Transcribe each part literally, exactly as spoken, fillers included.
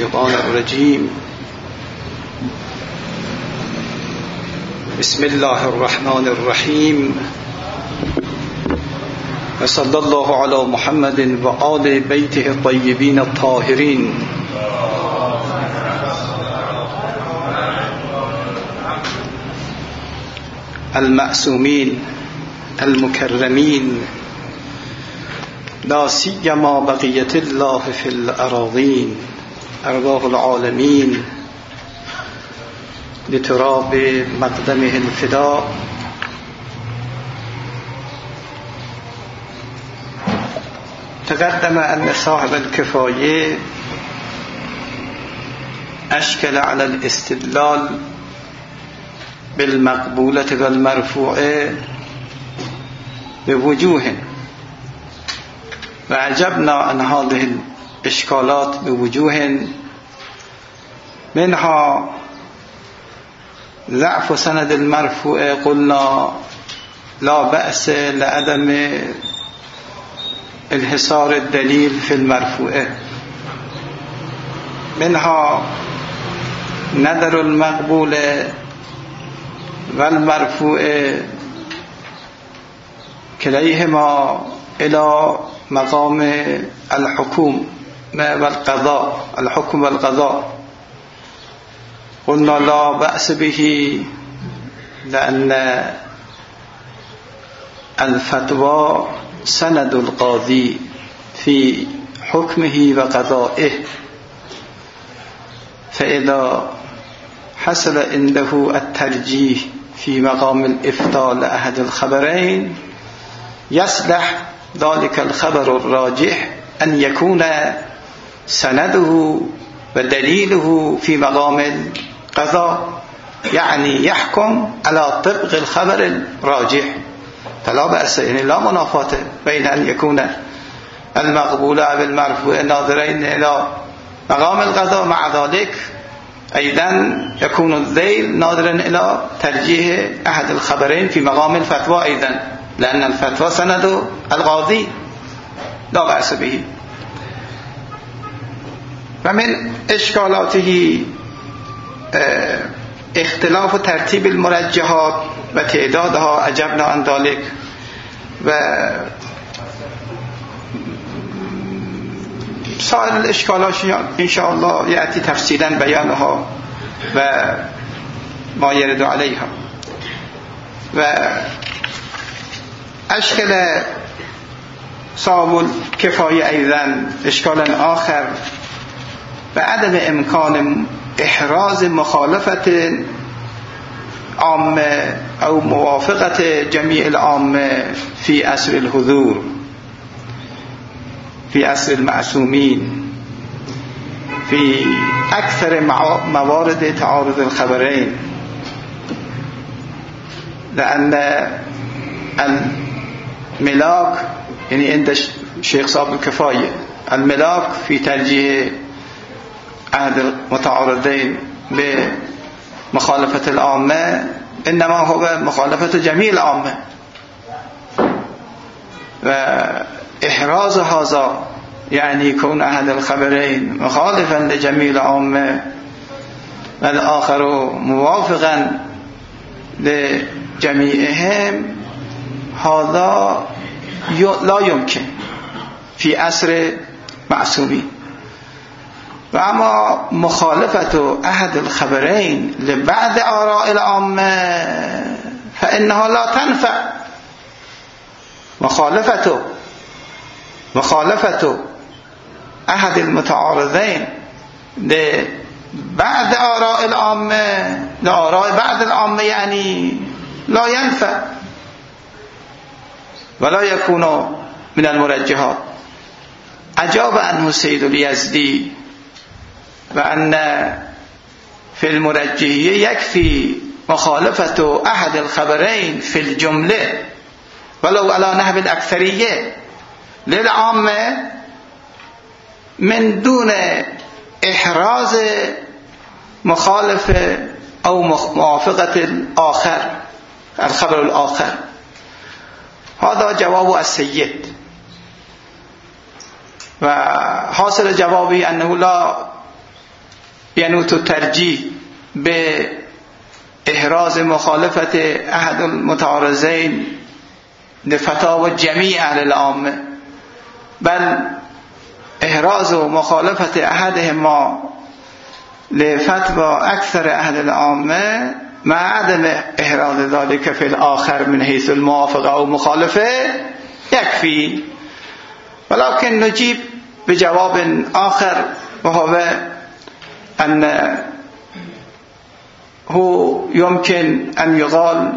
الشيطان الرجيم. بسم الله الرحمن الرحيم. وصلى الله على محمد وآل بيته الطيبين الطاهرين. المعصومين المكرمين، لا سيما بقية الله في الأراضين، أرواح العالمين لتراب مقدمه الفداء. تقدم أن صاحب الكفاية أشكل على الاستدلال بالمقبولة والمرفوعة بوجوه، وعجبنا عن هذه الإشكالات بوجوه، منها ضعف سند المرفوع. قلنا لا بأس لعدم انحصار الدليل في المرفوع، منها نظر المقبول والمرفوع كليهما إلى مقام الحكم والقضاء، الحكم والقضاء. قلنا لا بأس به لأن الفتوى سند القاضي في حكمه وقضائه، فإذا حصل عنده الترجيح في مقام الإفتاء لأحد الخبرين يصلح ذلك الخبر الراجح أن يكون سنده ودليله في مقام القضاء، يعني يحكم على طبق الخبر الراجح. فلا بأس، يعني لا منافاة بين أن يكون المقبول بالمرفوع ناظرين إلى مقام القضاء، مع ذلك أيضا يكون الذيل ناظرا إلى ترجيح أحد الخبرين في مقام الفتوى أيضا، لأن الفتوى سند القاضي، لا بأس به. ومن إشكالاته اختلاف ترتيب المرجحات وتعدادها، عجبنا عن ذلك. و سائر الإشكالات إن شاء الله يأتي تفصيلا بيانها وما يرد عليها. وأشكل صاحب الكفاية أيضا إشكالا آخر بعدم إمكان إحراز مخالفة عامة أو موافقة جميع العامة في عصر الحضور، في عصر المعصومين، في أكثر موارد تعارض الخبرين. لأن الملاك، يعني عند الشيخ صاحب الكفاية، الملاك في ترجيح أحد المتعارضين بمخالفة العامة إنما هو مخالفة جميع العامة، وإحراز هذا يعني يكون أحد الخبرين مخالفا لجميع العامة والآخر موافقا لجميعهم، هذا لا يمكن في عصر معصومين. وأما مخالفة أحد الخبرين لبعض آراء العامة فإنها لا تنفع. مخالفة مخالفة أحد المتعارضين لبعض آراء العامة لآراء بعض العامة يعني لا ينفع ولا يكون من المرجحات. أجاب عنه السيد اليزدي وأن في المرجحية يكفي مخالفة أحد الخبرين في الجملة ولو على نحو الأكثرية للعامة من دون إحراز مخالفة أو موافقة الآخر، الخبر الآخر. هذا جواب السيد. وحاصل جوابي أنه لا یعنی تو ترجیح به احراز مخالفت احد المتعارضین لفتاوی جمیع اهل العامه، بل احراز و مخالفت احدهما لفتوى اکثر اهل العامه مع عدم احراز ذلك في الاخر من حيث الموافقه او مخالفه يكفي. ولكن نجيب بجواب آخر وهو أن هو يمكن أن يقال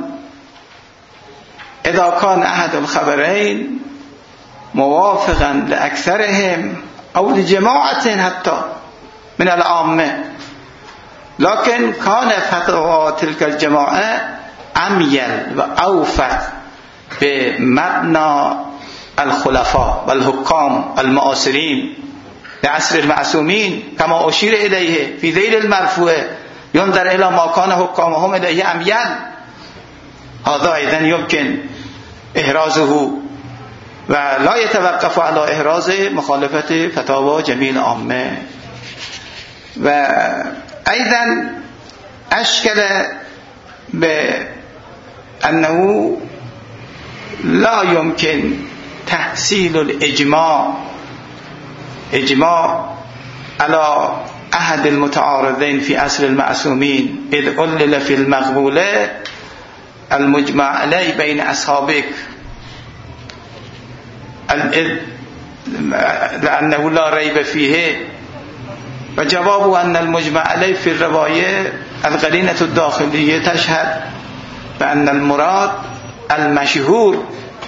إذا كان أحد الخبرين موافقا لأكثرهم أو لجماعة حتى من العامة، لكن كان فتوى تلك الجماعة أميل وأوفق بمبنى الخلفاء والحكام المعاصرين لعصر المعصومين كما أشير إليه في ذيل المرفوع ينظر إلى ما كان حكامهم إليه أميل. هذا أيضا يمكن إحرازه ولا يتوقف على إحراز مخالفة فتاوى جميع العامة. وأيضا أشكل بأنه لا يمكن تحصيل الإجماع إجماع على أحد المتعارضين في أصل المعصومين إذ علل في المقبولة المجمع عليه بين أصحابك لأنه لا ريب فيه. وجواب أن المجمع عليه في الرواية القرينة الداخلية تشهد بأن المراد المشهور،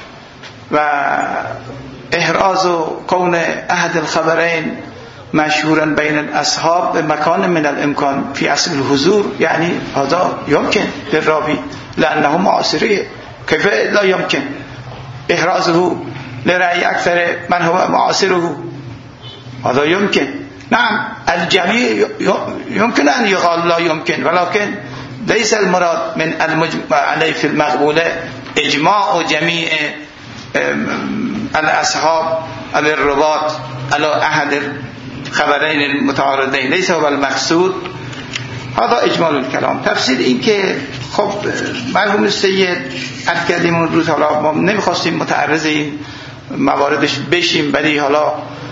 وإحراز كون أحد الخبرين مشهورا بين الأصحاب بمكان من الإمكان في أصل الحضور، يعني هذا يمكن للراوي لأنه معاصريه. كيف لا يمكن إحرازه لرأي أكثر من هو معاصره؟ هذا يمكن. نعم الجميع يمكن أن يقال لا يمكن، ولكن ليس المراد من المجمع عليه في المقبولة إجماع جميع الأصحاب الرباط على أحد الخبرين المتعارضين، ليس هو المقصود. هذا إجمال الكلام. تفسير این که خب مرحوم السید عرض کردیم اون روز، حالا ما نمیخواستیم متعرض این مواردش بشیم، ولی حالا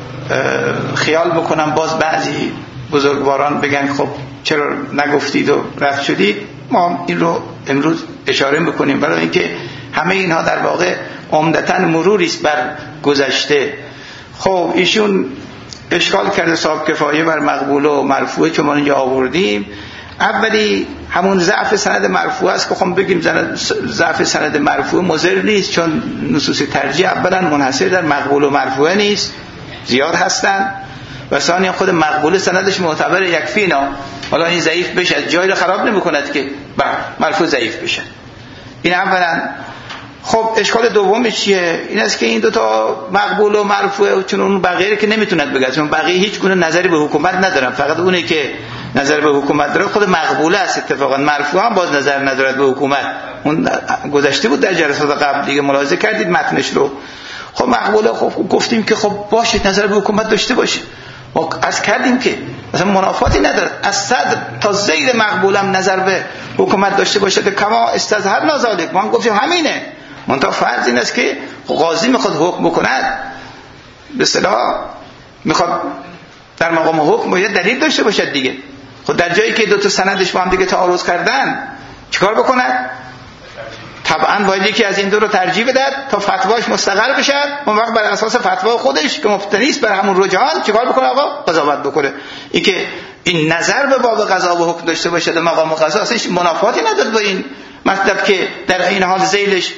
خیال بکنم باز بعضی بزرگواران بگن خب چرا نگفتید و رفت شدید. ما این رو امروز اشاره میکنیم برای اینکه همه اینها در واقع عمدتاً مروری است بر گذشته. خب ایشون اشکال کرده صاحب کفایه بر مقبوله و مرفوعه که ما اینجا آوردیم. اولی همون ضعف سند مرفوع است که خب بگیم ضعف سند مرفوع مضر نیست، چون نصوص ترجیح اولا منحصر در مقبوله و مرفوعه نیست، زیاد هستن. و ثانیا خود مقبوله سندش معتبر یکفینا، حالا این ضعیف بشه جایی رو خراب نمی‌کند که بله مرفوع ضعیف بشه. این اولا. خب اشکال دومش چیه؟ این است که این دو تا مقبول و مرفوع، چون اون بقیه که نمیتوند بگه، چون بقیه هیچ گونه نظری به حکومت ندارن، فقط اونی که نظر به حکومت داره خود مقبوله است. اتفاقا مرفوع هم باز نظر ندارد به حکومت. اون گذشته بود در جلسات قبل دیگه، ملاحظه کردید متنش رو. خب مقبوله خب گفتیم که خب باشه نظر به حکومت داشته باشه، ما از کردیم که مثلا منافاتی نداره از صدر تا زیر مقبولم نظر به حکومت داشته باشه که کما استظهر نازالک. ما هم گفتیم همینه، منتها فرض این است که قاضی میخواد حکم بکند، به اصطلاح میخواد در مقام حکم باید دلیل داشته باشد دیگه. خود در جایی که دو تا سندش با هم دیگه تعارض کردن چیکار بکند؟ طبعا باید یکی از این دو رو ترجیح بدهد تا فتواش مستقر بشه. اون وقت بر اساس فتوا خودش که مبتنی است بر همون رجحان چیکار بکنه؟ آقا قضاوت بکنه. این که این نظر به باب قضا و حکم داشته باشه در مقام قضا اصلا منافاتی نداره با این مطلب که در این حال ذیلش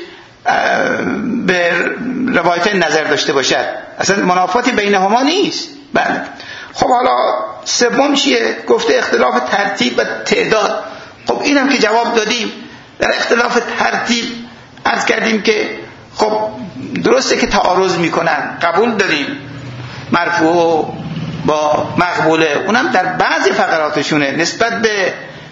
به روایت نظر داشته باشد، اصلا منافاتی بینهما نیست. بله. خب حالا سوم چیه؟ گفته اختلاف ترتیب و تعداد. خب اینم که جواب دادیم. در اختلاف ترتیب عرض کردیم که خب درسته که تعارض میکنن، قبول داریم مرفوع با مقبوله، اونم در بعضی فقراتشونه نسبت به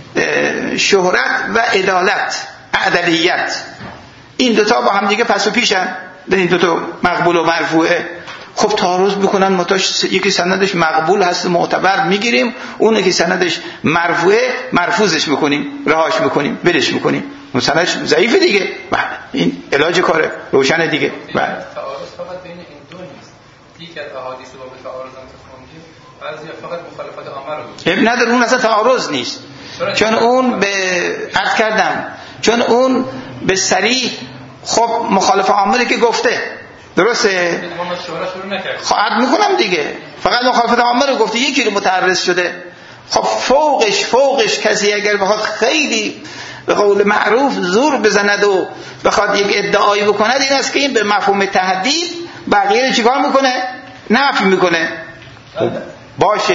شهرت و عدالت عدلیت. این دوتا با هم دیگه پس و پیشن، این دوتا مقبول و مرفوعه. خب تعارض میکنن، متاش یکی سندش مقبول هست معتبر میگیریم، اون که سندش مرفوعه مرفوضش میکنیم، رهاش میکنیم، ولش میکنیم. اون سندش ضعیفه دیگه. بله این علاج کاره روشن دیگه. بله تعارض فقط بین این دو نیست. یکی از احادیث رو به تعارض انتخابیم، بعضی فقط مخالفت عامه رو اب نداره، اون اصلا تعارض نیست، چون اون به عرض کردم چون اون به صریح خب مخالف عامه که گفته، درسته؟ خواهد میکنم دیگه، فقط مخالفت عامه رو گفته، یکی رو متعرض شده. خب فوقش فوقش کسی اگر بخواد خیلی به قول معروف زور بزند و بخواد یک ادعایی بکند، این است که این به مفهوم تهدید بقیه رو چیکار میکنه؟ نفی میکنه. باشه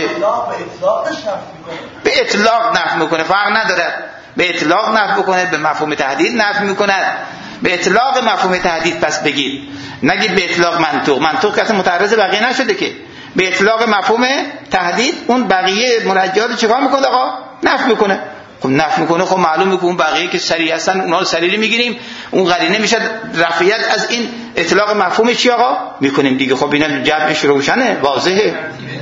به اطلاق نفی میکنه، فرق نداره، به اطلاق نفی میکنه، به مفهوم تهدید نفی میکنه. به اطلاق مفهوم تهدید پس بگید، نگید به اطلاق منطوق. منطوق کسی متعرض بقیه نشده که. به اطلاق مفهوم تهدید اون بقیه مرجعات چیکار میکنه آقا؟ نفی میکنه. خب نفی میکنه، خب معلومه که اون بقیه که سریع هستن اونا رو سریع میگیریم، اون قرینه میشه رفعیت از این اطلاق مفهوم چی آقا میکنیم دیگه. خب اینا جمعش روشنه، واضحه.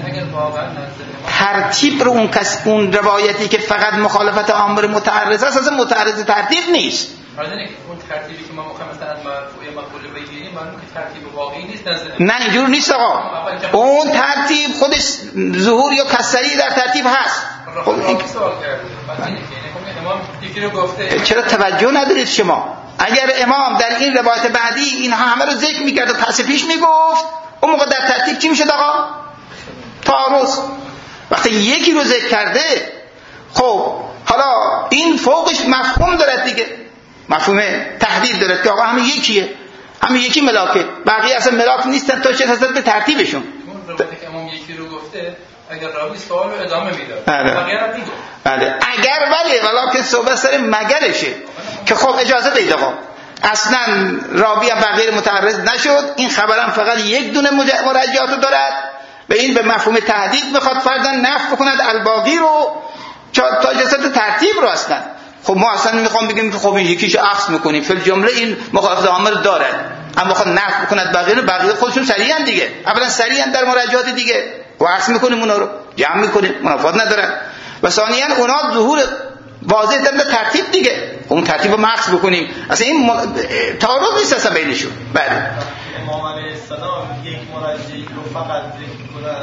ترتیب رو اون کس اون روایتی که فقط مخالفت عامه متعرض است، اصلا متعرض ترتیب نیست. اون ترتیبی که ما مخالفت مثلا مرفوع مقبول بگیریم، معلومه که ترتیب واقعی نیست نزد. نه اینجور نیست آقا. اون ترتیب خودش ظهور یا کسری در ترتیب هست. خب این سوال کرد. امام یکی رو گفته. چرا توجه ندارید شما؟ اگر امام در این روایت بعدی اینها همه رو ذکر میکرد و پس پیش میگفت، اون موقع در ترتیب چی میشد آقا؟ تعارض. وقتی یکی رو ذکر کرده، خب حالا این فوقش مفهوم دارد دیگه، مفهوم تهدید دارد که آقا همین یکیه، همین یکی ملاکه، بقیه اصلا ملاک نیستن تا چه رسد به ترتیبشون. اون روایتی که امام یکی رو گفته، اگر راوی سوال رو ادامه میداد بقیه رو میگفت. بله اگر ولی ولی صحبت سر مگرشه که خب اجازه بید آقا، اصلا راوی هم بقیه متعرض نشد، این خبرم فقط یک دونه مرجعات دارد، به این به مفهوم تهدید میخواد فرضاً نفی بکند الباقی رو تا جسد ترتیب رو اصلا. خب ما اصلا میخوام بگیم که خب این یکیش عکس میکنیم، فی الجمله این مخالفت عامه دارد، اما خود نفی بکند بقیه رو، بقیه خودشون سریعن دیگه، اولا سریعن در مراجعات دیگه و عکس میکنیم، اونا رو جمع میکنیم، منافات ندارن. و ثانیاً اونا ظهور واضح در ترتیب دیگه، اون ترتیب رو مخص بکنیم، اصلا این م... تعارض نیست اصلا بینشون. بله امام علیه السلام یک مرجعی رو فقط ذکر کنن،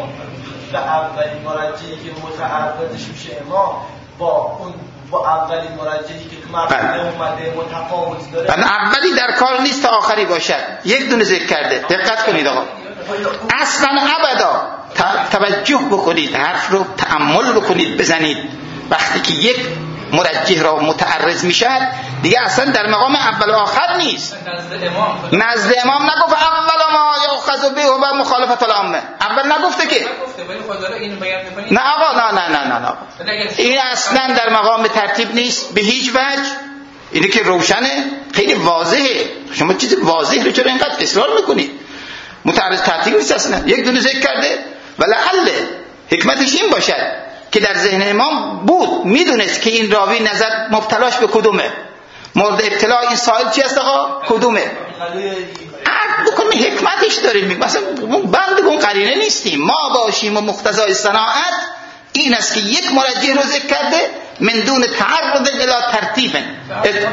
به اولین مرجعی که متعرضش میشه امام با اون با اولین مرجعی که تو مبنی اومده متفاوت داره. بله اولی در کار نیست تا آخری باشد، یک دونه ذکر کرده. دقت کنید آقا، اصلا ابدا توجه بکنید، حرف رو تأمل بکنید، بزنید. وقتی که یک مرجح را متعرض میشد دیگه اصلا در مقام اول و آخر نیست. نزد امام نگفت اول ما یاخذ به و مخالفت العامه، اول نگفته که نه آقا، نه نه نه نه این اصلا در مقام ترتیب نیست به هیچ وجه. اینه که روشنه، خیلی واضحه. شما چیز واضح رو چرا اینقدر اصرار میکنید؟ متعرض ترتیب نیست اصلا، یک دونه ذکر کرده. ولعل حکمتش این باشد که در ذهن امام بود، میدونست که این راوی نظر مبتلاش به کدومه، مورد ابتلا این سائل چی است آقا؟ کدومه؟ عرض بکنیم حکمتش داریم. میگم مثلا بند اون قرینه نیستیم، ما باشیم و مقتضای صناعت این است که یک مرجح رو ذکر کرده من دون تعرض الی ترتیب. این ترتیبی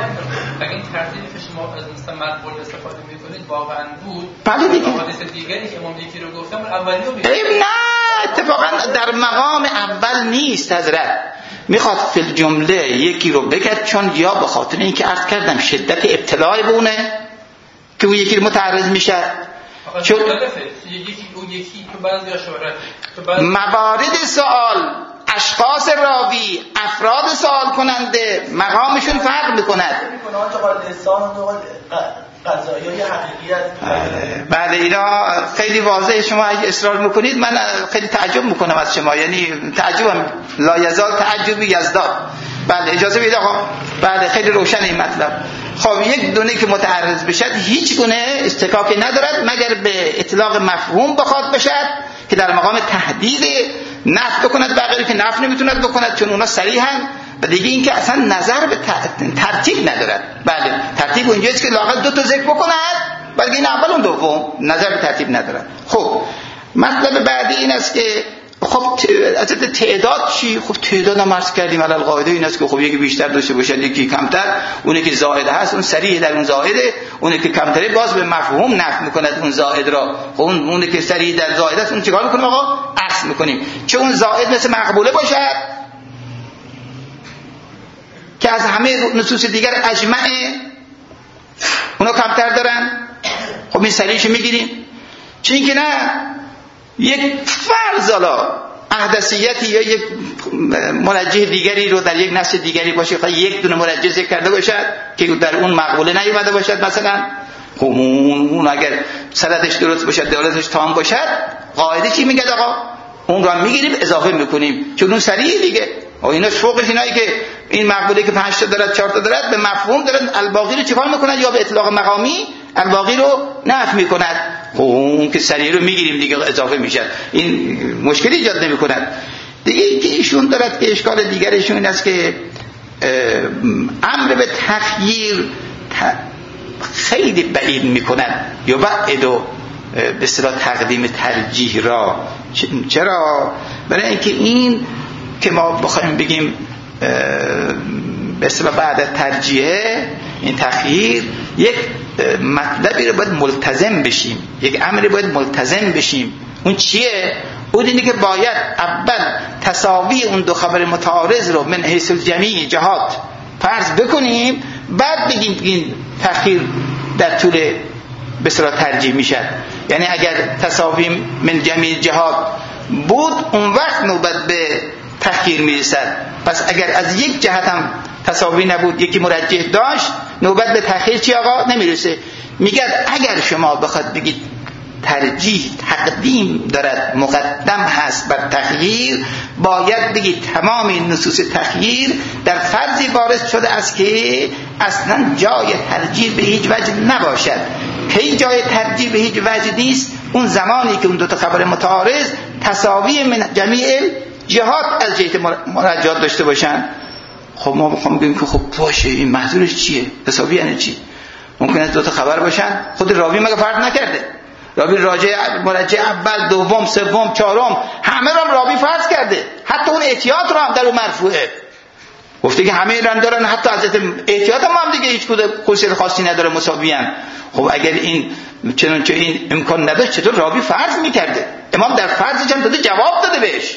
که شما از مثلا مقبول استفاده میکنید واقعا بود. بله دیگه. حادث دیگری که امام یکی رو گفتم اولی رو میگه. نه اتفاقا در مقام اول نیست حضرت، میخواد فی الجمله یکی رو بگد، چون یا به خاطر اینکه عرض کردم شدت ابتلای بونه که اون یکی رو متعرض میشه، چون یکی اون یکی تو بعضی اشاره موارد سوال، اشخاص راوی، افراد سوال کننده مقامشون فرق میکند. بله اینا خیلی واضحه، شما اگه اصرار میکنید من خیلی تعجب میکنم از شما، یعنی تعجبم لا یزال تعجب یزداد. بله اجازه بدید آقا. بله خیلی روشن این مطلب. خب یک دونه که متعرض بشد هیچ گونه استکاکی ندارد مگر به اطلاق مفهوم بخواد بشد که در مقام تهدید نفی بکند، بقیه که نفی نمیتوند بکند چون اونا صریحن. و دیگه این که اصلا نظر به ترتیب ندارد. بله ترتیب اونجاست که لااقل دو تا ذکر بکند بلکه این اول اون دوم، نظر به ترتیب ندارن. خب مطلب بعدی این است که خب از تعداد چی؟ خب تعداد هم عرض کردیم علل قاعده این است که خب یکی بیشتر داشته باشه یکی کمتر، اونی که زائد هست اون سریع در اون زائده، اونی که کمتره باز به مفهوم نفی میکند اون زائد را. خب اون اونی که سریع در زائد است اون چیکار میکنیم آقا؟ عکس میکنیم. چه اون زائد مثل مقبوله باشد که از همه نصوص دیگر اجمعه، اونا کمتر دارن، خب این سریعش میگیریم. چه اینکه نه یک فرض حالا احدثیتی یا یک مرجح دیگری رو در یک نص دیگری باشه، خواهی یک دونه مرجح ذکر کرده باشد که در اون مقبوله نیومده باشد مثلا، خب اون اگر سندش درست باشد دلالتش تام باشد، قاعده چی میگه آقا؟ اون رو میگیریم اضافه میکنیم چون اون سریع دیگه. و اینا فوقش اینایی که این مقبوله که پنج تا دارد چهار تا دارد به مفهوم دارد، الباقی رو چیکار میکنند؟ یا به اطلاق مقامی الباقی رو نفی میکند. خب اون که سریع رو میگیریم دیگه اضافه میشه، این مشکلی ایجاد نمیکند دیگه. که ایشون دارد که اشکال دیگرشون این است که امر به تغییر خیلی بعید میکند یا بعد و به اصطلاح تقدیم ترجیح را. چرا؟ برای اینکه این که ما بخوایم بگیم به اصطلاح بعد از ترجیح این تغییر یک مطلبی رو باید ملتزم بشیم، یک امری باید ملتزم بشیم. اون چیه؟ اون اینه که باید اول تساوی اون دو خبر متعارض رو من حیث الجمیع جهات فرض بکنیم، بعد بگیم این تغییر در طول به اصطلاح ترجیح میشه. یعنی اگر تساوی من جمیع جهات بود اون وقت نوبت به تغییر میرسد. پس اگر از یک جهت هم تساوی نبود یکی مرجح داشت نوبت به تغییر چی آقا؟ نمیرسه. میگه اگر شما بخواد بگید ترجیح تقدیم دارد مقدم هست بر تغییر، باید بگید تمام این نصوص تغییر در فرضی وارد شده است که اصلا جای ترجیح به هیچ وجه نباشد. هیچ جای ترجیح به هیچ وجه نیست اون زمانی که اون دو تا خبر متعارض تساوی من جمیع جهات از جهت مرجحات داشته باشن. خب ما بخوام بگیم که خب باشه این محضورش چیه؟ تساوی یعنی چی؟ ممکنه دو تا خبر باشن خود راوی مگه فرق نکرده؟ راوی راجع مرجع اول دوم سوم چهارم همه رو راوی فرض کرده، حتی اون احتیاط رو هم در اون مرفوعه گفته که همه رن دارن، حتی از احتیاط هم, هم دیگه هیچ کدوم خصوصیت خاصی نداره مساویان. خب اگر این چنانچه این امکان نداشت چطور راوی فرض میکرده؟ امام در فرضش هم داده جواب داده بهش.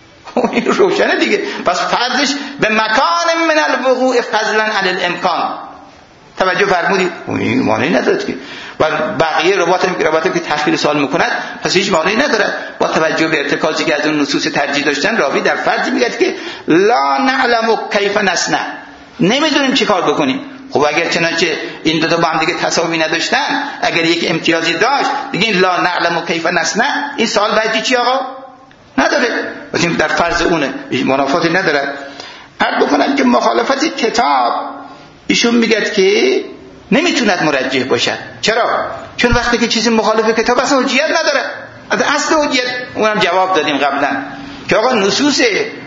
این روشنه دیگه. پس فرضش به مکان من الوقوع فضلا علی الامکان. توجه فرمودید؟ این معنی نداره که و بقیه روایت هم روایتی که تخیل سوال میکند پس هیچ معنی نداره. با توجه به ارتکازی که از اون نصوص ترجیح داشتن راوی در فرضی میگه که لا نعلم کیف نصنع، نمیدونیم چی کار بکنیم. خب اگر چنانچه این دو تا با هم دیگه تساوی نداشتن، اگر یک امتیازی داشت دیگه این لا نعلم کیف نصنع این سوال بعدی چی آقا؟ نداره. واسه در فرض اونه هیچ منافاتی نداره. عرض بکنم که مخالفت کتاب ایشون میگه که نمیتوند مرجح باشد. چرا؟ چون وقتی که چیزی مخالف کتاب اصلا حجیت نداره. از اصل حجیت اونم جواب دادیم قبلا که آقا نصوص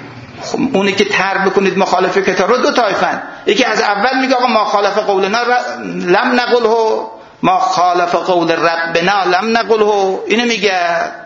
اونی که تر بکنید مخالف کتاب رو دو طایفن. یکی از اول میگه آقا ما خالف قولنا لم نقله، ما خالف قول ربنا لم نقله، اینو میگه.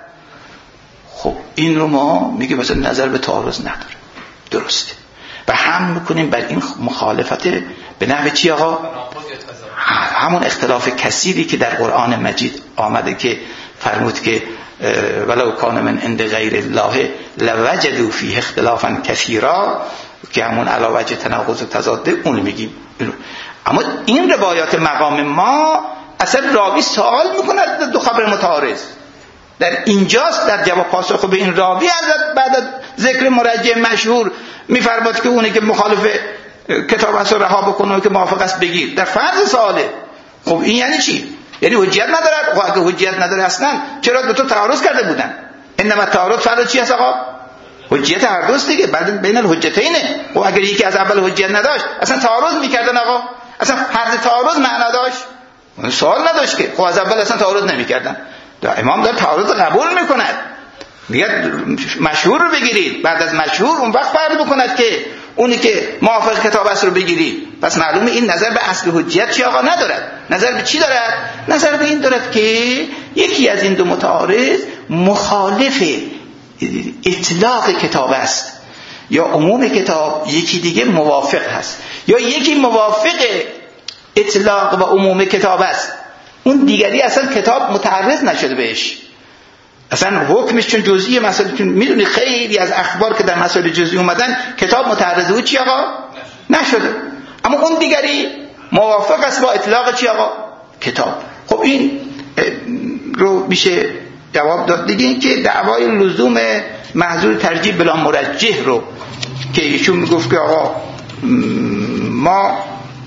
خب این رو ما میگه مثلا نظر به تعارض نداره، درسته، و هم میکنیم بر این مخالفت به نحو چی آقا؟ همون اختلاف کثیری که در قرآن مجید آمده که فرمود که ولو کان من عند غیر الله لوجدوا فیه اختلافا کثیرا، که همون علاوه تناقض و تضاد اون میگیم. اما این روایات مقام ما اصلا راوی سوال میکند دو خبر متعارض، در اینجاست در جواب پاسخ به این راوی حضرت بعد از ذکر مرجع مشهور میفرماد که اونی که مخالف کتاب است رو رها بکنه و که موافق است بگیر، در فرض سواله. خب این یعنی چی؟ یعنی حجیت نداره. خب اگه حجیت نداره اصلا چرا دو تا تعارض کرده بودن؟ انما تعارض فرض چی است آقا؟ حجیت هر دوست دیگه، بعد بین الحجتینه. خب اگر یکی از اول حجیت نداشت اصلا تعارض میکردن آقا؟ اصلا فرض تعارض معنا داشت؟ سوال نداشت که. خب از اول اصلا تعارض نمیکردن. امام داره تعارض قبول میکند، میگه مشهور رو بگیرید، بعد از مشهور اون وقت فرض بکند که اونی که موافق کتاب است رو بگیری. پس معلومه این نظر به اصل حجیت چی آقا ندارد. نظر به چی دارد؟ نظر به این دارد که یکی از این دو متعارض مخالف اطلاق کتاب است یا عموم کتاب، یکی دیگه موافق هست، یا یکی موافق اطلاق و عموم کتاب است، اون دیگری اصلا کتاب متعرض نشده بهش، اصلا حکمش چون جزئی مسائل، چون میدونی خیلی از اخبار که در مسائل جزئی اومدن کتاب متعرض بود چی آقا نشده، اما اون دیگری موافق است با اطلاق چی آقا کتاب. خب این رو میشه جواب داد دیگه. این که دعوای لزوم محظور ترجیح بلا مرجح رو که ایشون میگفت که آقا ما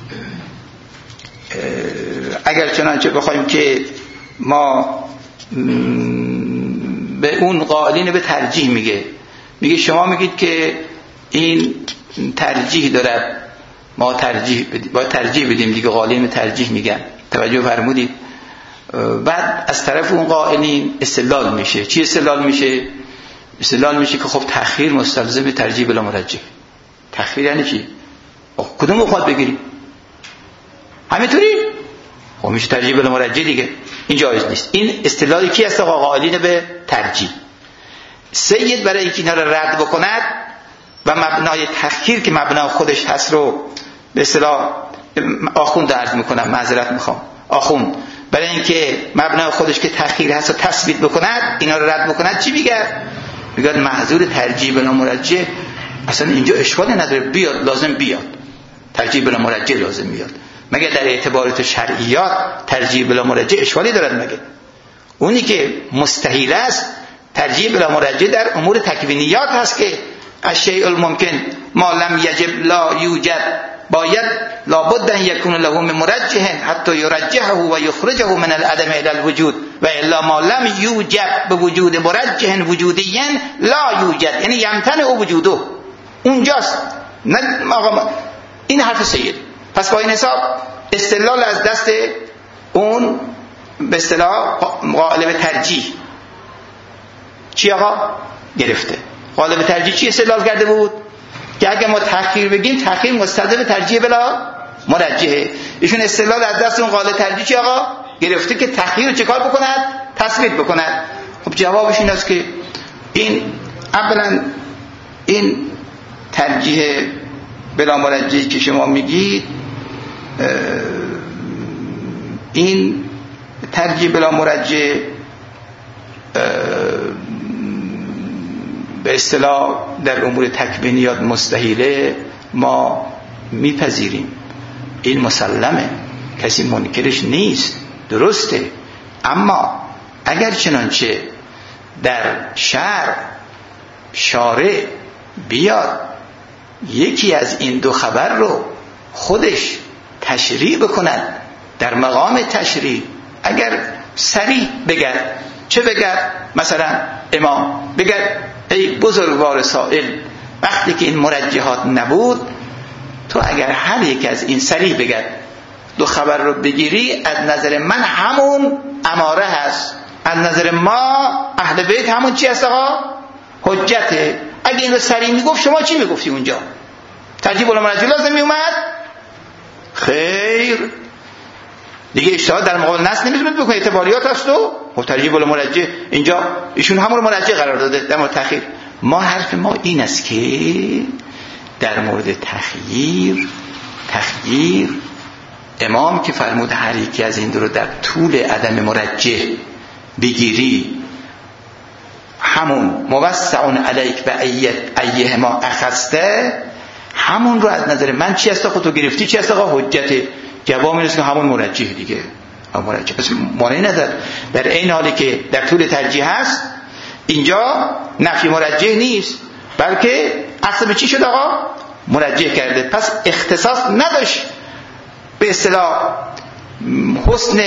اگر چنانچه بخوایم که ما به اون قائلین به ترجیح میگه میگه شما میگید که این ترجیح داره، ما ترجیح بدیم، با ترجیح بدیم دیگه، قائلین به ترجیح میگن، توجه فرمودید. بعد از طرف اون قائلین استدلال میشه. چی استدلال میشه؟ استدلال میشه که خب تأخیر مستلزم ترجیح بلا مرجح. تأخیر یعنی چی؟ کدوم مخاط بگیریم؟ همینطوری خب میشه ترجیح بلا مرجح دیگه، این جایز نیست. این استدلالی کی است؟ قائلین به ترجیح. سید برای اینکه اینا رو رد بکند و مبنای تأخیر که مبنا خودش هست رو به اصطلاح آخوند عرض میکنم، معذرت میخوام، آخوند برای اینکه مبنای خودش که تأخیر هست رو تثبیت بکند، اینا رو رد بکند، چی میگه؟ میگه محظور ترجیح بلا مرجح اصلا اینجا اشکالی نداره، بیاد لازم بیاد، ترجیح بلا مرجح لازم میاد. مگه در اعتبارات شرعیات ترجیح بلا مرجح اشکالی دارد؟ مگه اونی که مستحیل است ترجیح بلا مرجح در امور تکوینیات هست که الشیء الممکن ما لم یجب لا یوجد، باید لابد ان یکون له من مرجح حتی یرجحه و یخرجه من العدم الى الوجود و الا ما لم یوجد بوجود مرجح وجودیا لا یوجد، یعنی یمتنع وجوده، اونجاست. نه آقا این حرف سید. پس با این حساب استدلال از دست اون به اصطلاح قائل به ترجیح چی آقا گرفته. قائل به ترجیح چی استدلال کرده بود؟ که اگه ما تأخیر بگیم تأخیر مستلزم ترجیح بلا مرجحه. ایشون استدلال از دست اون قائل ترجیح چی آقا گرفته که تأخیر رو چیکار بکند؟ تثبیت بکند. خب جوابش این است که این اولا این ترجیح بلا مرجحی که شما میگید، این ترجیح بلا مرجح به اصطلاح در امور تکوینیات مستحیله، ما میپذیریم، این مسلمه، کسی منکرش نیست، درسته. اما اگر چنانچه در شرع شارع بیاد یکی از این دو خبر رو خودش تشریع بکند در مقام تشریع، اگر صریح بگه، چه بگه؟ مثلا امام بگه ای بزرگوار سائل، وقتی که این مرجحات نبود، تو اگر هر یک از این صریح بگه دو خبر رو بگیری، از نظر من همون اماره هست، از نظر ما اهل بیت همون چی هست آقا؟ حجته. اگه این رو صریح میگفت شما چی میگفتی اونجا؟ ترجیح بلا مرجح لازم میومد؟ خیر دیگه اجتهاد در مقابل نص نمیتونید بکنید، اعتباریات هست و خب ترجیح بلا مرجح اینجا ایشون همون رو مرجح قرار داده در مورد تأخیر. ما حرف ما این است که در مورد تخییر تخییر امام که فرمود هر یکی از این دو رو در طول عدم مرجح بگیری، همون موسع علیک به ایه ما اخسته، همون رو از نظر من چی هست خودتو گرفتی، چی هست آقا حجته. جواب میرسه که همون مرجح دیگه، همون مرجح. پس مانعی نداره در این حالی که در طول ترجیح هست، اینجا نفی مرجح نیست، بلکه اصلا به چی شد آقا؟ مرجح کرده. پس اختصاص نداشت به اصطلاح حسن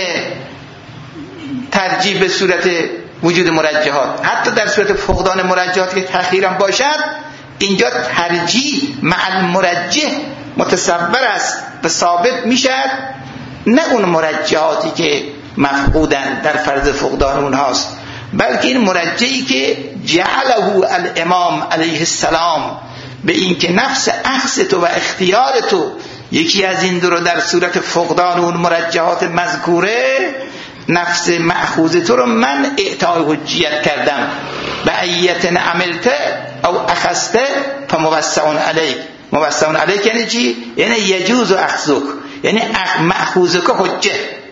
ترجیح به صورت وجود مرجحات، حتی در صورت فقدان مرجحات که تأخیر هم باشد، اینجا ترجیح مع مرجح متصور است و ثابت میشد، نه اون مرجحاتی که مفقودن در فرض فقدان اونهاست، بلکه این مرجحی که جعله الامام علیه السلام به این که نفس اخذ تو و اختیار تو یکی از این دو رو در صورت فقدان اون مرجحات مذکوره، نفس مأخوذ تو رو من اعطای حجیت کردم. به ایت عملت او اخذت فموسع علیک. موسع علیک یعنی چی؟ یعنی یجوز اخذک، یعنی مأخوذک حجه.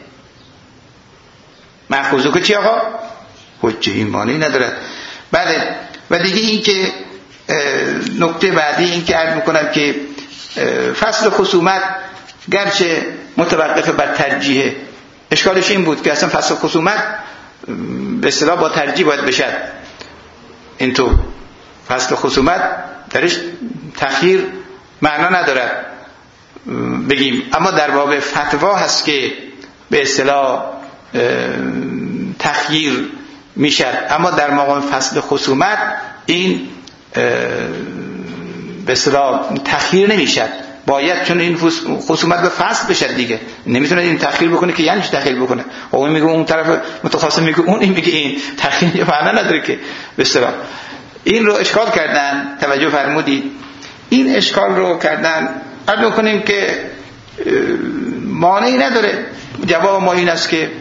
مأخوذک چی آقا؟ حجه. این معنی ندارد. بله. و دیگه این که نکته بعدی این که عرض میکنم که فصل خصومت گرچه متوقف بر ترجیحه، اشکالش این بود که اصلا فصل خصومت به اصطلاح با ترجیح باید بشد. این تو فصل خصومت درش تخییر معنا ندارد بگیم، اما در باب فتوا هست که به اصطلاح تخییر میشد، اما در مقام فصل خصومت این به اصطلاح تخییر نمیشد. باید چون این خصومت به فصل بشد دیگه، نمیتونه این تخییر بکنه که یعنی چی تخییر بکنه؟ اون میگه اون طرف متخاصم میگه اون، این میگه این، تخییر معنا نداره که به اصطلاح. این رو اشکال کردن، توجه فرمودید این اشکال رو کردن. عرض می‌کنیم که مانعی نداره. جواب ما این است که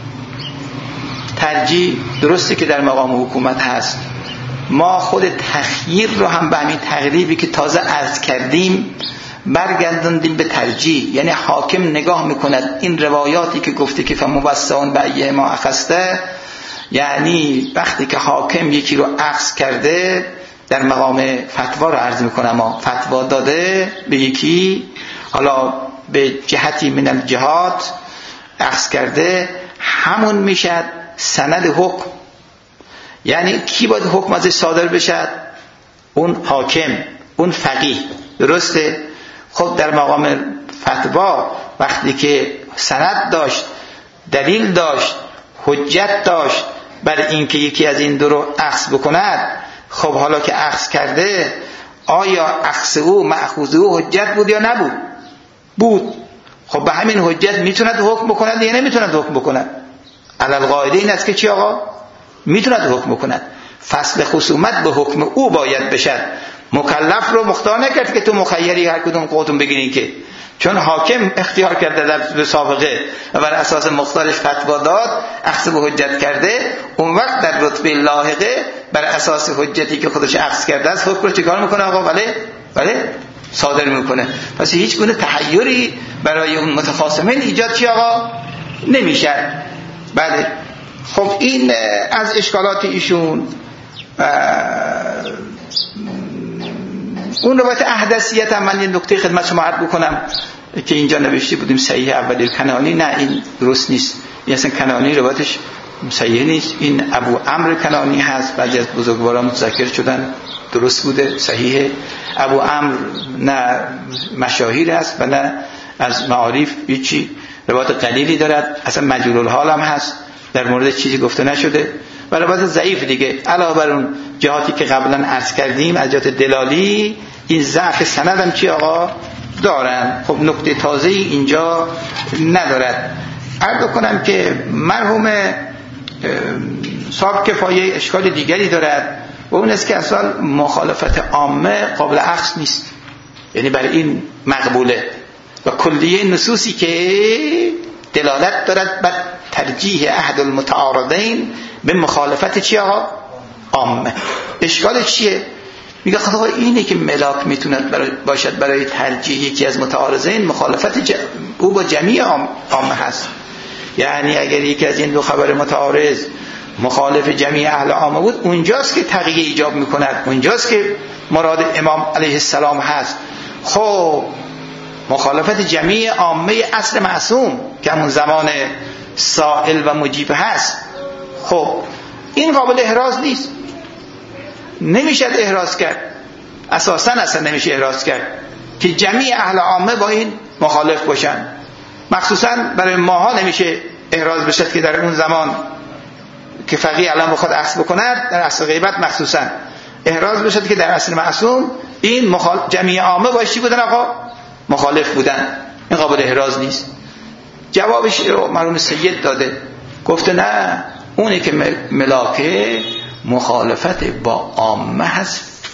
ترجیح درسته که در مقام حکومت هست، ما خود تخییر رو هم به همین تقریبی که تازه عرض کردیم برگردوندیم به ترجیح. یعنی حاکم نگاه میکند این روایاتی که گفته که فموسعون به ایه ما اخذته، یعنی وقتی که حاکم یکی رو اخذ کرده، در مقام فتوا رو عرض میکنم، ما فتوا داده به یکی، حالا به جهتی من الجهات اخذ کرده، همون میشد سند حکم. یعنی کی باید حکم ازش صادر بشد؟ اون حاکم، اون فقیه. درسته؟ خب در مقام فتوا وقتی که سند داشت، دلیل داشت، حجت داشت بر این که یکی از این دو رو اخذ بکند، خب حالا که اخذ کرده، آیا اخذ او مأخوذ او حجت بود یا نبود؟ بود. خب به همین حجت میتوند حکم بکند یا نمیتوند حکم بکند؟ علل قاعده این است که چی آقا؟ میتوند حکم بکند. فصل خصومت به حکم او باید بشد. مکلف رو مختار نکرد که تو مخیری هر کدوم خودتون بگیرین، که چون حاکم اختیار کرده در سابقه و بر اساس مختارش فتوا داد، اخذ به حجت کرده، اون وقت در رتبه لاحقه بر اساس حجتی که خودش اخذ کرده است حکم رو چیکار میکنه آقا؟ بله بله صادر میکنه. پس هیچ گونه تحیری برای اون متخاصمین ایجاد چی آقا؟ نمیشه. بله. خب این از اشکالات ایشون. اون روایت احدثیت هم من یه نکته خدمت شما عرض بکنم که اینجا نوشته بودیم صحیح اولی کنانی، نه این درست نیست. این اصلا کنانی روایتش صحیح نیست. این ابو عمرو کنانی هست، بعضی از بزرگواران متذکر شدن درست بوده، صحیحه. ابو عمرو نه مشاهیر است و نه از معارف هیچی، روایت قلیلی دارد، اصلا مجهول الحال هم هست، در مورد چیزی گفته نشده و روایت ضعیف دیگه. علاوه بر اون جهاتی که قبلا عرض کردیم از جهات دلالی، این ضعف سند هم چی آقا دارن. خب نکته تازه اینجا ندارد. عرض کنم که مرحوم صاحب کفایه اشکال دیگری دارد و اون است که اصلا مخالفت عامه قابل اخذ نیست، یعنی برای این مقبوله و کلیه نصوصی که دلالت دارد بر ترجیح احد المتعارضین به مخالفت چی آقا؟ عامه. اشکال چیه؟ میگه خدا اینه که ملاک میتوند برای باشد برای ترجیح یکی از متعارضین، مخالفت ج... او با جمعی عامه هست. یعنی اگر یکی از این دو خبر متعارض مخالف جمعی اهل عامه بود، اونجاست که تقیه ایجاب میکند، اونجاست که مراد امام علیه السلام هست. خب مخالفت جمعی عامه اصل معصوم که همون زمان سائل و مجیب هست، خب این قابل احراز نیست، نمیشه احراز کرد، اساسا اصلا نمیشه احراز کرد که جمعی اهل عامه با این مخالف باشن. مخصوصا برای ماها نمیشه احراز بشد که در اون زمان که فقیه الان بخواد اخذ بکند، در اصل غیبت مخصوصا احراز بشد که در اصل معصوم این مخال... جمعی عامه باشی بودن آقا مخالف بودن، این قابل احراز نیست. جوابش رو مرحوم سید داده، گفته نه، اونی که ملاکه مخالفت با عامه هست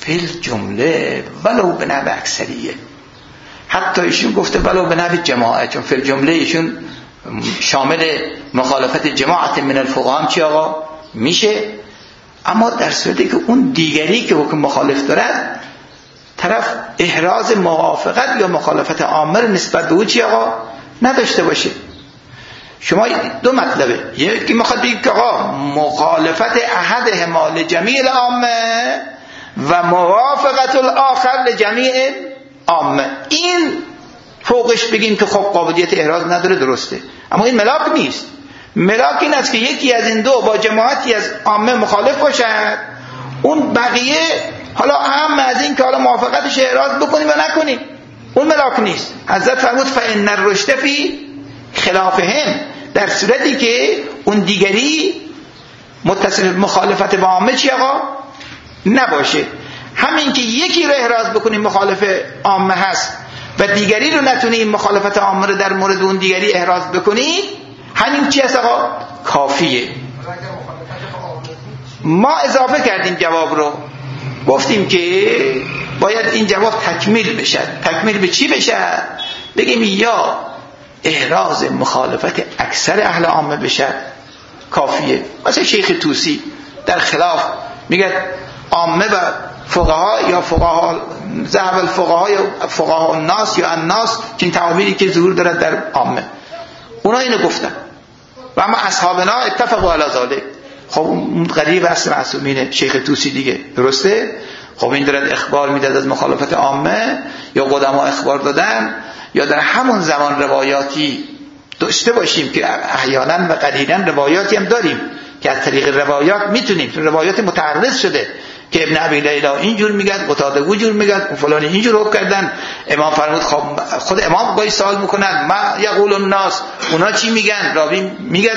فی الجمله ولو به نحو اکثریه. حتی ایشون گفته ولو به نحو جماعت، چون فی الجمله ایشون شامل مخالفت جماعت من الفقها هم چی آقا میشه، اما در صورتی که اون دیگری که حکم مخالف دارد طرف احراز موافقت یا مخالفت عامه نسبت به او چی آقا نداشته باشه. شما دو مطلبه، یکی میخواد بگید که آقا مخالفت احدهما لجمیع العامه و موافقت الاخر لجمیع عامه، این فوقش بگیم که خب قابلیت احراز نداره، درسته، اما این ملاک نیست. ملاک این است که یکی از این دو با جماعتی از عامه مخالف باشد، اون بقیه حالا اهم از این که حالا موافقتش احراز بکنیم و نکنیم، اون ملاک نیست. حضرت فرمود فإن الرشد فی خلافهم، در صورتی که اون دیگری متصل مخالفت با عامه چی آقا نباشه. همین که یکی رو احراز بکنیم مخالف عامه هست و دیگری رو نتونیم مخالفت عامه رو در مورد اون دیگری احراز بکنیم، همین چی هست آقا کافیه. ما اضافه کردیم جواب رو، گفتیم که باید این جواب تکمیل بشه. تکمیل به چی بشه؟ بگیم یا احراز مخالفت اکثر اهل عامه بشه کافیه. مثلا شیخ طوسی در خلاف میگه عامه و فقها یا فقها ذهب الفقها یا فقها الناس یا الناس، که این تعابیری که ظهور دارد در عامه، اونا اینو گفتن و اما اصحابنا اتفقوا علی ذلک. خب قریب اصل معصومین شیخ طوسی دیگه، درسته؟ خب این دارد اخبار میداد از مخالفت عامه، یا قدما اخبار دادن، یا در همون زمان روایاتی داشته باشیم که احیانا و قلیلا روایاتی هم داریم که از طریق روایات میتونیم، روایات متعرض شده که ابن ابی لیلا اینجور میگه، قتاده اونجور میگه، فلان اینجور حکم کردن. امام فرمود خب خود امام باید سوال میکنن ما یقول الناس، اونا چی میگن؟ راوی میگه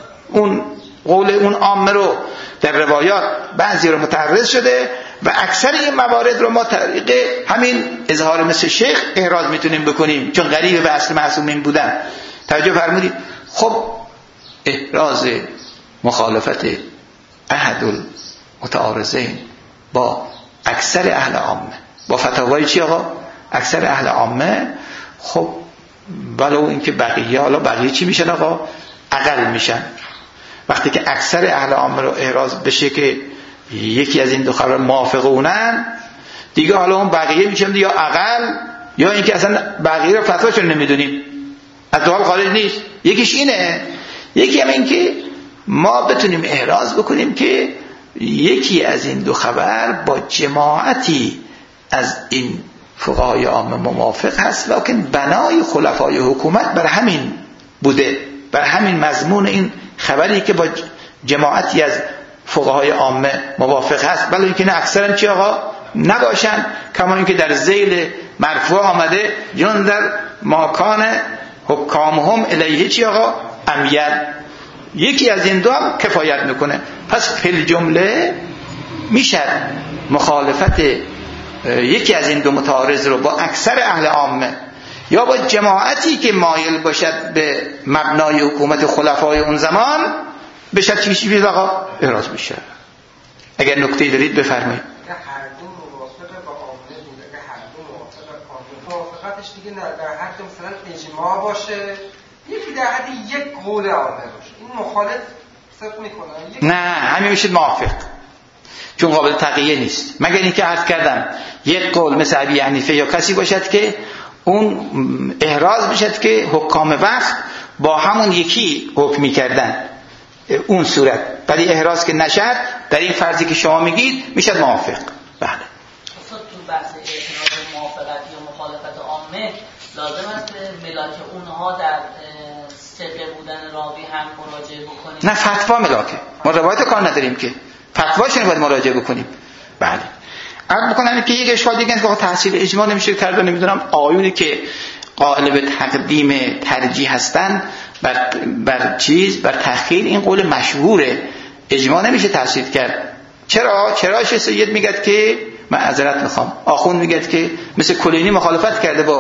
اون قول اون عامه رو در روایات بعضی رو متعرض شده و اکثر این موارد رو ما طریق همین اظهار مثل شیخ احراز میتونیم بکنیم، چون قریب به اصل معصومین بودن. توجه فرمودید؟ خب احراز مخالفت احد المتعارضین با اکثر اهل عامه، با فتاوای چی آقا؟ اکثر اهل عامه، خب ولو اینکه بقیه، حالا بقیه چی میشن آقا؟ اقل میشن. وقتی که اکثر اهل عامه رو احراز بشه که یکی از این دو خبر موافق اونن دیگه، حالا اون بقیه میشن یا اقل یا اینکه اصلا بقیه رو فتواشون نمیدونیم، از دو حال خارج نیست. یکیش اینه، یکی هم این که ما بتونیم احراز بکنیم که یکی از این دو خبر با جماعتی از این فقهای عامه موافق هست، لکن بنای خلفای حکومت بر همین بوده، بر همین مضمون این خبری که با جماعتی از فقهای عامه موافق هست، ولی اینکه نه اکثرا چی آقا نباشن، کما اینکه در ذیل مرفوع آمده جون در ماکان حکامهم الیه چی آقا امیر. یکی از این دو هم کفایت میکنه. پس فی جمله میشه مخالفت یکی از این دو متعارض رو با اکثر اهل عامه یا با جماعتی که مایل باشد به مبنای حکومت خلفای اون زمان بشد چی چی آقا احراز میشه. اگر نکته دارید بفرمایید. هر دو موافقه با عامه بود، اگه هر دو موافقه عامه، موافقتش دیگه نه در حد مثلا اجماع باشه، یکی در حد یک قول عامه باشه، این مخالف صدق میکنه. نه همین میشید موافق، چون قابل تقیه نیست، مگر اینکه عرض کردم یک قول مثل ابی حنیفه یا کسی باشد که اون احراز بشد که حکام وقت با همون یکی حکم می‌کردن اون صورت، ولی احراز که نشد در این فرضی که شما میگید میشد موافق. بله اصلا تو بحث اعتراض موافقت یا مخالفت عامه لازم است به ملاک اونها در صدق بودن راوی هم مراجعه بکنیم؟ نه فتوا ملاکه، ما روایت کار نداریم که فتواشون باید مراجعه بکنیم. بله عرض بکنم که یک اشکال دیگه که تحصیل اجماع نمیشه کرد، نمیدونم آیونی که قائل به تقدیم ترجیح هستن بر بر چیز بر تأخیر، این قول مشهوره، اجماع نمیشه تحصیل کرد. چرا؟ چرا شه سید میگه که معذرت میخوام، آخوند میگه که مثل کلینی مخالفت کرده با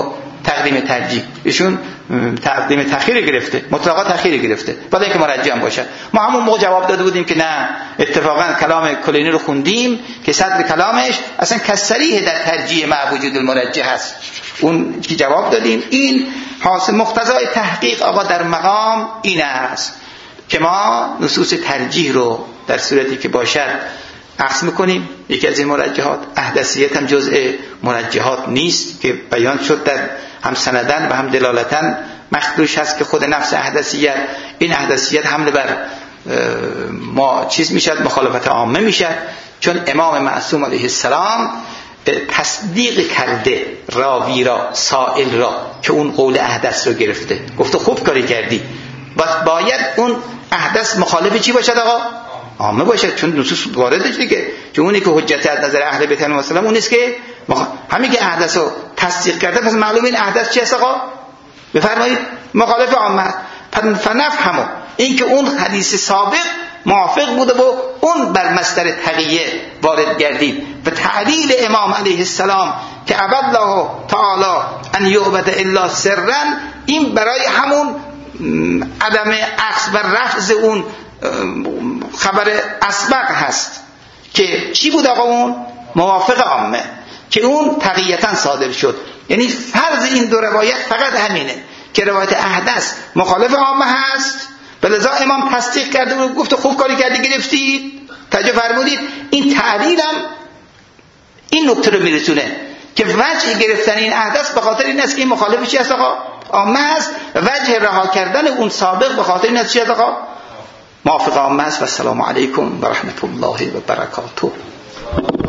تقدیم ترجیح، ایشون تقدیم تأخیر گرفته، مطلقا تأخیر گرفته، بعد اینکه مرجع هم باشه. ما همون موقع جواب داده بودیم که نه، اتفاقا کلام کلینی رو خوندیم که صدر کلامش اصلا کسریه در ترجیح مع وجود المرجح هست. اون که جواب دادیم. این حاصل مقتضای تحقیق آقا در مقام این است که ما نصوص ترجیح رو در صورتی که باشد عکس میکنیم. یکی از این مرجحات احدثیت هم جزء مرجحات نیست که بیان شد در هم سندن و هم دلالتن مخدوش هست که خود نفس احدثیت، این احدثیت حمله بر ما چیز میشد، مخالفت عامه میشد، چون امام معصوم علیه السلام تصدیق کرده راوی را، سائل را که اون قول احدث رو گرفته، گفته خوب کاری کردی. باید اون احدث مخالف چی باشد آقا؟ عامه باشد، چون نصوص واردش دیگه، چون اونی که حجت از نظر اهل بیت و سلام اون نیست که مخ... همین که احدث رو تصدیق کرده، پس معلوم این احدث چی است آقا؟ بفرمایید مخالف عامه است. فنفهمو این که اون حدیث سابق موافق بوده و اون بر مصدر تقیه وارد گردید و تعلیل امام علیه السلام که الله تعالی ان یعبد الا سرا، این برای همون عدم عکس و رفض اون خبر اسبق هست که چی بود آقا؟ اون موافق عامه که اون تقییتا صادر شد. یعنی فرض این دو روایت فقط همینه که روایت احدث مخالف عامه هست، بلذا امام تصدیق کرده و گفت خوب کاری کردی گرفتید. توجه فرمودید؟ این تعلیل هم این نکته رو میرسونه که وجه گرفتن این احدث به خاطر این است که این مخالف چی است آقا؟ عامه است. وجه رها کردن اون سابق به خاطر این است چی است آقا؟ موافق عامه است. و السلام علیکم و رحمت الله و برکاته.